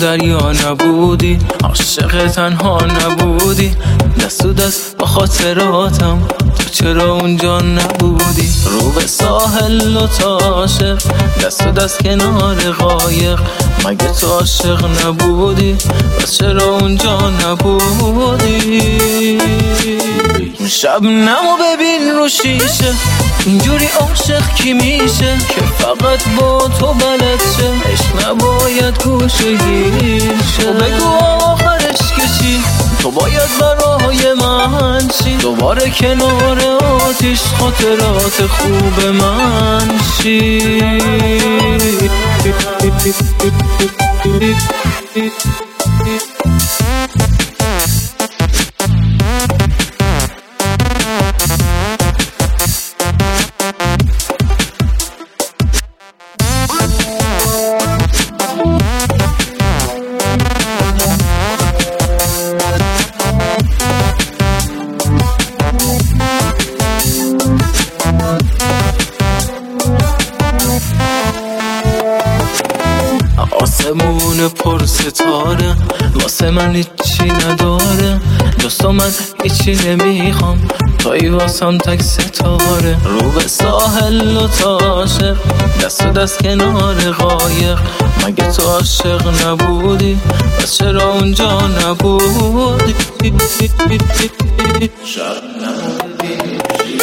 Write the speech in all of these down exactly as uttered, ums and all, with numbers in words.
دریا نبودی، عاشق تنها نبودی، دست و دست با خاطراتم، تو چرا اونجا نبودی؟ رو به ساحل و تا عاشق، دست و دست کنار قایق، مگه تو عاشق نبودی؟ پس چرا اونجا نبودی؟ شبنمو ببین رو شیشه، اینجوری عاشق کی میشه که فقط با تو بلد شه؟ عشق نباید گوشگیر شه. بگو آخرش که چی؟ تو باید برای من چی؟ دوباره کنار آتیش خاطرات خوب من چی؟ آسمون پر ستاره واسه من هیچی نداره، جز تو من هیچی نمیخوام، توی واسم تک ستاره. رو به ساحل و تا عاشق، دست و دست کنار قایق، مگه تو عاشق نبودی؟ پس چرا اونجا نبودی؟ شب نبودی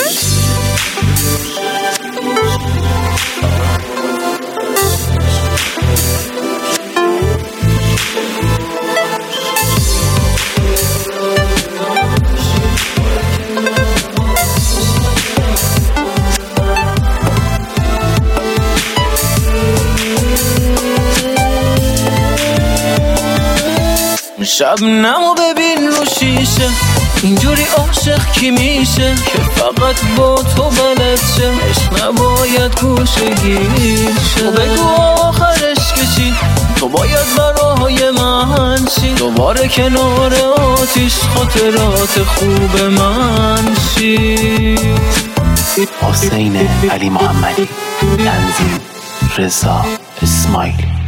شبنمو ببین رو شیشه، اینجوری عاشق کی میشه که فقط با تو بلد شه؟ عشق نباید گوشگیر شه. بگو آخرش که چی؟ تو باید برای من چی؟ دوباره کنار آتیش خاطرات خوب من چی؟ حسین علی محمدی، تنظیم رضا اسماعیلی.